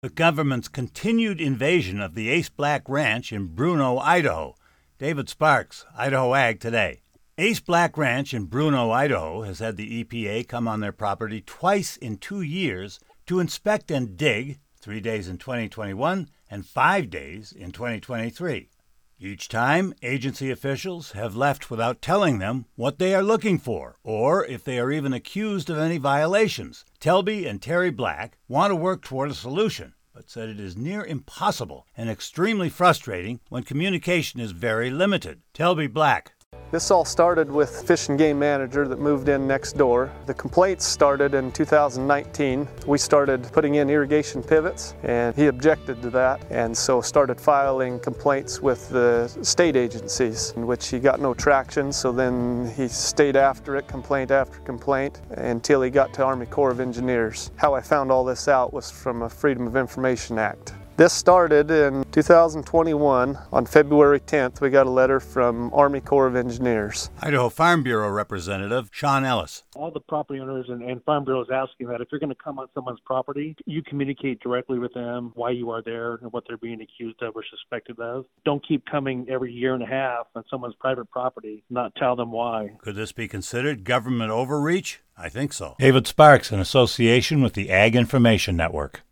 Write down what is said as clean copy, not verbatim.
The government's continued invasion of the Ace Black Ranch in Bruno, Idaho. David Sparks, Idaho Ag Today. Ace Black Ranch in Bruno, Idaho has had the EPA come on their property twice in 2 years to inspect and dig, 3 days in 2021 and 5 days in 2023. Each time, agency officials have left without telling them what they are looking for, or if they are even accused of any violations. Telby and Terry Black want to work toward a solution, but said it is near impossible and extremely frustrating when communication is very limited. Telby Black. This all started with Fish and Game Manager that moved in next door. The complaints started in 2019. We started putting in irrigation pivots and he objected to that, and so started filing complaints with the state agencies, in which he got no traction. So then he stayed after it, complaint after complaint, until he got to Army Corps of Engineers. How I found all this out was from a Freedom of Information Act. This started in 2021. On February 10th, we got a letter from Army Corps of Engineers. Idaho Farm Bureau Representative Sean Ellis. All the property owners and Farm Bureau is asking that if you're going to come on someone's property, you communicate directly with them why you are there and what they're being accused of or suspected of. Don't keep coming every year and a half on someone's private property, not tell them why. Could this be considered government overreach? I think so. David Sparks, in association with the Ag Information Network.